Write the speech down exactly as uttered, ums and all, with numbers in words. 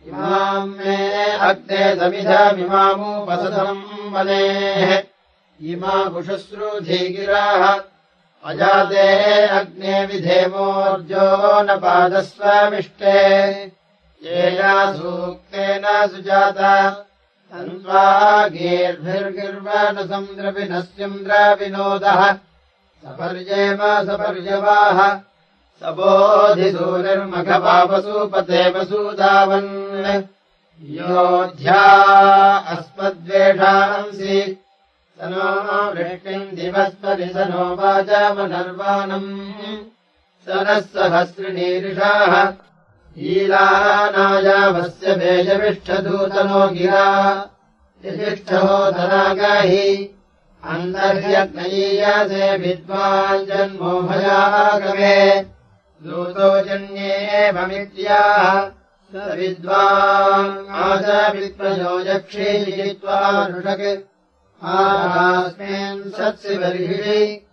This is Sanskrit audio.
इमाम् मे अग्ने समिधमिमामुपसदम् वनेः इमामुशुश्रूधीगिराः अजाते अग्ने विधेमोर्जो न पादस्वमिष्टे येया सूक्तेन सुजाता तन्त्वा गीर्भिर्गिर्वनसंद्रविनस्यन्द्रविनोदः सपर्येम सपर्यवाः सबोधिसूरिर्मघपावसूपते वसूदावन् योध्या अस्मद्वेषांसि सनो वृष्टिम् दिवस्परि सनो वाचामनर्वाणम् सनः सहस्रिणीरिषाः ईलानायावस्य वेजविष्ठदूतनो गिरा यजिष्ठो धनागाहि अन्तर्यज्ञयीयासे विद्वान् जन्मो भयागमे दूतो जन्येवमित्याह स विद्वान् आचावित्वयो यक्षी जित्वा ऋषक् आस्मिन् सत्सि बर्हिषि